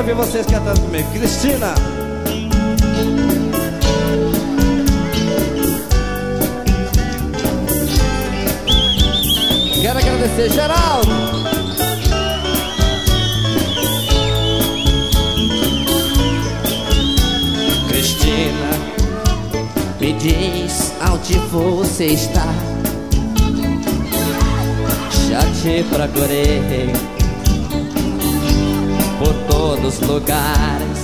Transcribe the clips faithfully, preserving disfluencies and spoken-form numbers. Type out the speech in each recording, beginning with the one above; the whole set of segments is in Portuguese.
ver vocês cantando comigo. Cristina. Quero agradecer, Geraldo. Cristina, me diz onde você está. Já te procurei por todos os lugares.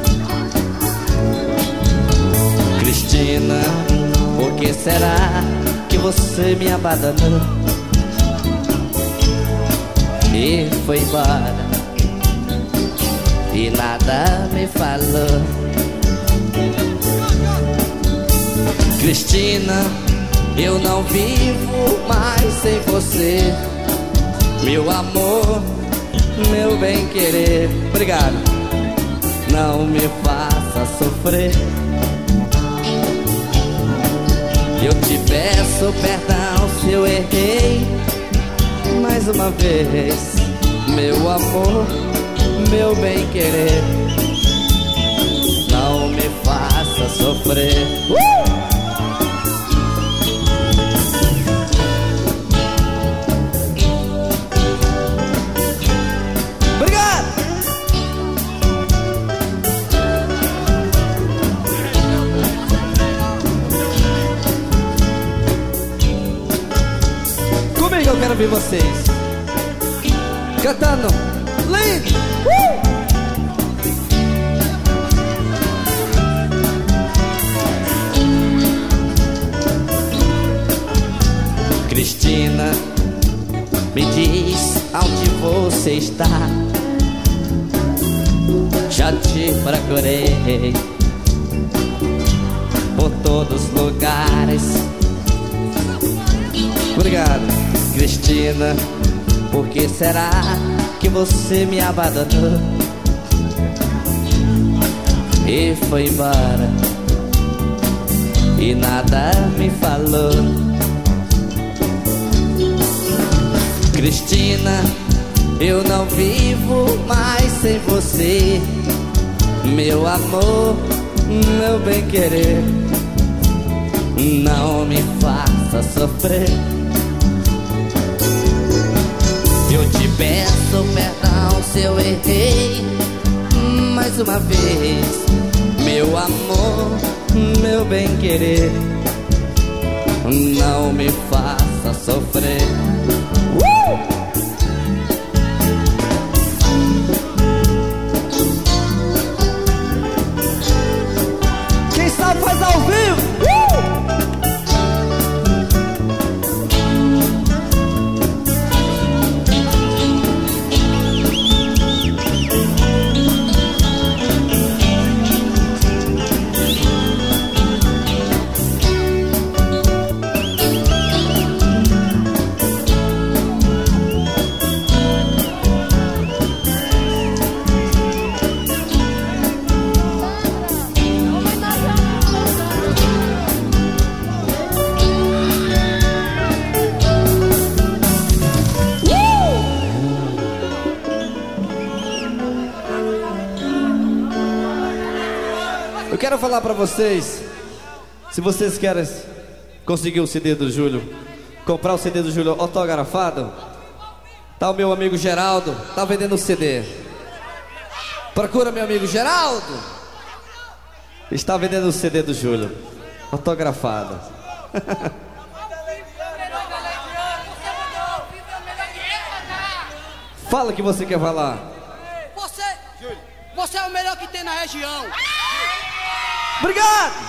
Cristina, por que será que você me abandonou e foi embora e nada me falou? Cristina, eu não vivo mais sem você, meu amor, meu bem-querer. Obrigado. Não me faça sofrer. Eu te peço perdão se eu errei mais uma vez, meu amor, meu bem-querer. Não me faça sofrer. uh! Eu quero ver vocês cantando lindo. uh! Cristina, me diz onde você está. Já te procurei por todos os lugares. Obrigado. Cristina, por que será que você me abandonou e foi embora e nada me falou? Cristina, eu não vivo mais sem você, meu amor, meu bem-querer. Não me faça sofrer. Eu te peço perdão se eu errei mais uma vez, meu amor, meu bem-querer. Não me faça sofrer. uh! Quem sabe faz ao vivo. uh! Eu quero falar pra vocês, se vocês querem conseguir o C D do Júlio, comprar o C D do Júlio autografado, tá o meu amigo Geraldo, tá vendendo o C D. Procura meu amigo Geraldo. Está vendendo o C D do Júlio autografado. Fala o que você quer falar. Você, você é o melhor que tem na região. Obrigado!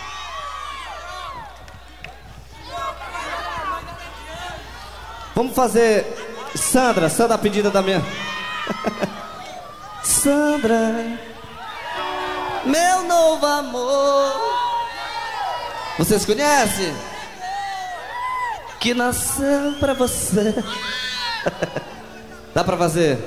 Vamos fazer Sandra, Sandra a pedida da minha Sandra, meu novo amor. Vocês conhecem? Que nasceu pra você. Dá pra fazer?